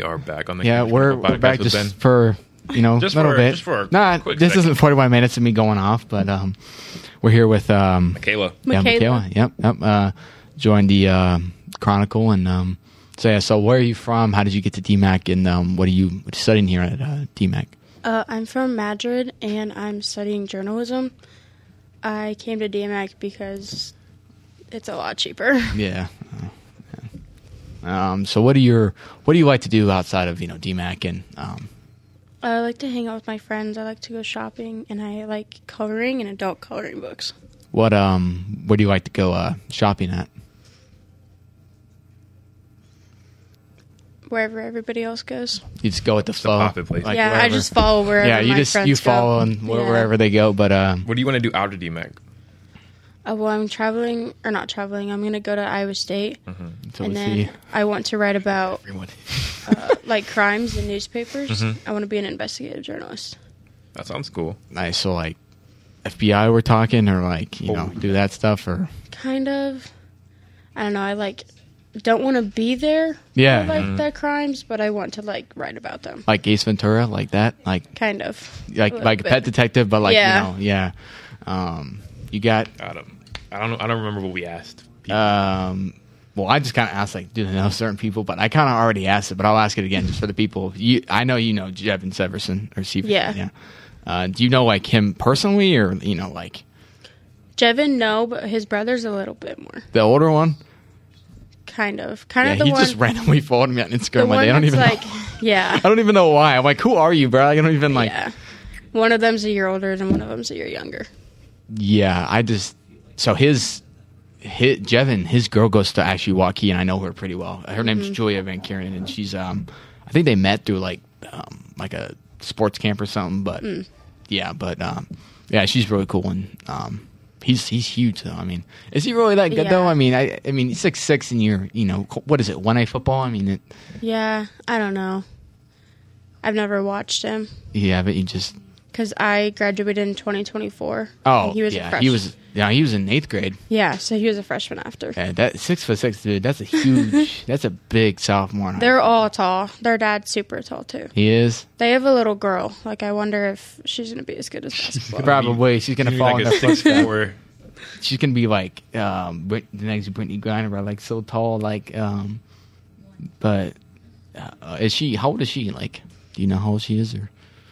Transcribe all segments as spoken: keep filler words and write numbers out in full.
we are back on the yeah. We're, we're back just Ben. for you know just a little for, bit. Just for nah, this second. isn't forty-one minutes of me going off, but um, we're here with um, Michaela. Yeah, Michaela. Michaela. Yep, yep. Uh, joined the uh, Chronicle, and um, so yeah. So where are you from? How did you get to D M A C? And um, what are you what are you studying here at uh, D M A C? Uh, I'm from Madrid, and I'm studying journalism. I came to D M A C because it's a lot cheaper. Yeah. Uh, yeah. Um, so what do your what do you like to do outside of you know D M A C and um, I like to hang out with my friends. I like to go shopping, and I like coloring and adult coloring books. what um where do you like to go uh, shopping at? Wherever everybody else goes. You just go with the flow. popular place. like yeah, wherever. I just follow wherever yeah. You my just friends you go. follow and wh- Yeah. wherever they go. But uh, What do you want to do out of D M A C? Uh, well, I'm traveling, or not traveling. I'm going to go to Iowa State, so and we then see I want to write about everyone. uh, like crimes in newspapers. I want to be an investigative journalist. That sounds cool. Nice. So like F B I, we're talking, or like you know Oh. do that stuff, or Kind of. I don't know. I like don't want to be there. Yeah. for, like the crimes, but I want to like write about them. like Ace Ventura, like that, like Kind of. like little like a bit. pet detective, but like Yeah. you know, yeah. Um, you got I don't. I don't know. I don't remember what we asked. people. um. Well, I just kind of asked like, do they know certain people? But I kind of already asked it, but I'll ask it again just for the people. You, I know you know Jevin Severson or Severson. Yeah. Yeah. Uh, do you know like him personally, or you know like Jevin, no, but his brother's a little bit more. the older one? Kind of. Kind Yeah, of the he one. just randomly followed me on Instagram the one one day. I don't that's even like, know. yeah, I don't even know why. I'm like, who are you, bro? I don't even like. yeah. One of them's a year older, and one of them's a year younger. Yeah, I just so his, his Jevin, his girl goes to actually Waukee, and I know her pretty well. Her name's Mm-hmm. Julia Van Kuren, and she's um, I think they met through like um, like a sports camp or something. But Mm. yeah, but um, yeah, she's really cool, and um, he's he's huge though. I mean, is he really that good Yeah. though? I mean, I I mean, he's six six, and you're you know what is it one A football? I mean, it, Yeah, I don't know. I've never watched him yeah, but you just because I graduated in twenty twenty-four. oh and he was a yeah, freshman. he was yeah he was in eighth grade. Yeah, so he was a freshman after. Yeah, that six foot six dude, that's a huge, that's a big sophomore. They're all tall. Their dad's super tall too. He is They have a little girl. Like I wonder if she's gonna be as good as basketball. probably. She's gonna Maybe fall like in a the six footsteps. four. She's gonna be like um, Brit- the next Brittany Griner, but like so tall. Like, um, but uh, is she? How old is she? Like, do you know how old she is? Or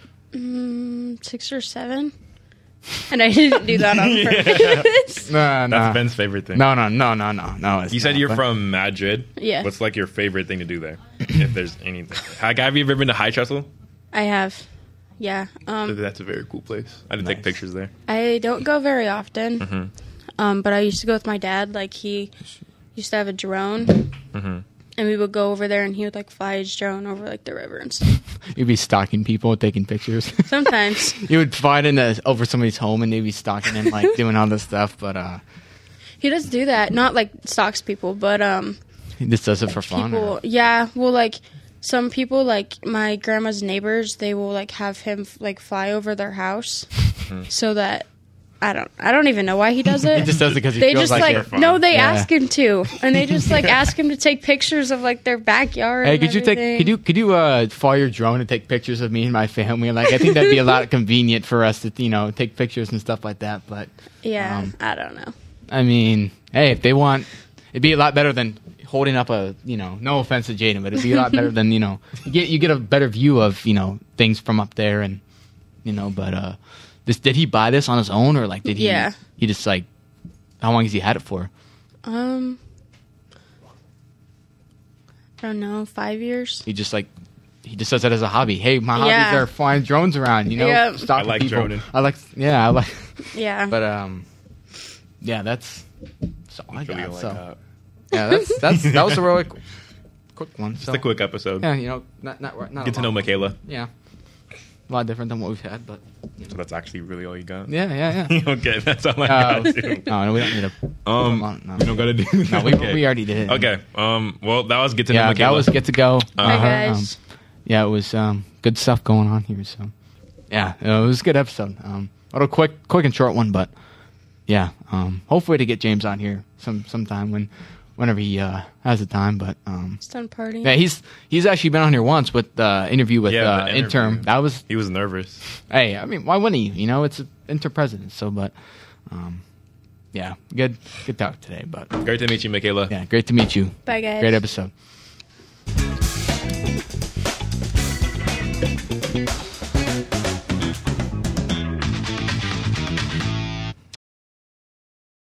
Mm, six or seven. And I didn't do that on purpose. no, no, That's Ben's favorite thing. no, no, no, no, no, no. it's You said not, you're but- from Madrid. Yeah. What's like your favorite thing to do there, if there's anything? Have have you ever been to High Trestle? I have. Yeah. Um, That's a very cool place. I did take Nice. pictures there. I don't go very often. Mm-hmm. Um, but I used to go with my dad. Like he used to have a drone, Mm-hmm. and we would go over there, and he would like fly his drone over like the river and stuff. You'd be stalking people, taking pictures. Sometimes You would find in the, over somebody's home, and they'd be stalking him, like doing all this stuff. But uh, he does do that. Not like stalks people, but um, he just does it for fun. people. or- Yeah. Well, like some people, like my grandma's neighbors, they will like have him like fly over their house, so that. I don't. I don't even know why he does it. He just does it because he they feels just like, like, they're fun. no, they Yeah. ask him to, and they just like ask him to take pictures of like their backyard. Hey, and could you take? everything. Could you? Could you uh, fly your drone and take pictures of me and my family? Like, I think that'd be a lot convenient for us to, you know, take pictures and stuff like that. But Yeah, um, I don't know. I mean, hey, if they want, it'd be a lot better than holding up a, you know, no offense to Jaden, but it'd be a lot better than you know, you get you get a better view of you know things from up there, and you know. But uh, this did he buy this on his own, or like did he? Yeah. He just like, how long has he had it for? Um, I don't know, five years. He just like. He just does that as a hobby. Hey, my hobbies Yeah. are flying drones around. You know, Yeah. stalking I like people. droning. I like, yeah, I like. Yeah, But um, yeah, that's, that's all I Really got. like So that. yeah, that's that's that was a really qu- quick one. Just So, a quick episode. yeah, you know, not not not Get a to know lot. Michaela. Yeah, a lot different than what we've had, but So that's actually really all you got. yeah, yeah, yeah. Okay, that's all I Uh, got. Too. no, no, we don't need to. Um, on, no. we don't gotta do. No, we, okay. we already did it. Okay. Um. Well, that was get to know Yeah, Michaela. that was get to go. Hi Uh, guys. um, yeah, it was um, good stuff going on here. So yeah, it was a good episode. Um, a little quick, quick and short one, but yeah. Um, hopefully to get James on here some sometime when whenever he uh, has the time. But um, It's done partying. yeah, he's he's actually been on here once with the uh, interview with Yeah, uh, the interview. interim. That was He was nervous. hey, I mean, why wouldn't he? You know, it's inter president. So, but um, yeah, good good talk today. But Great to meet you, Michaela. yeah, great to meet you. Bye, guys. Great episode.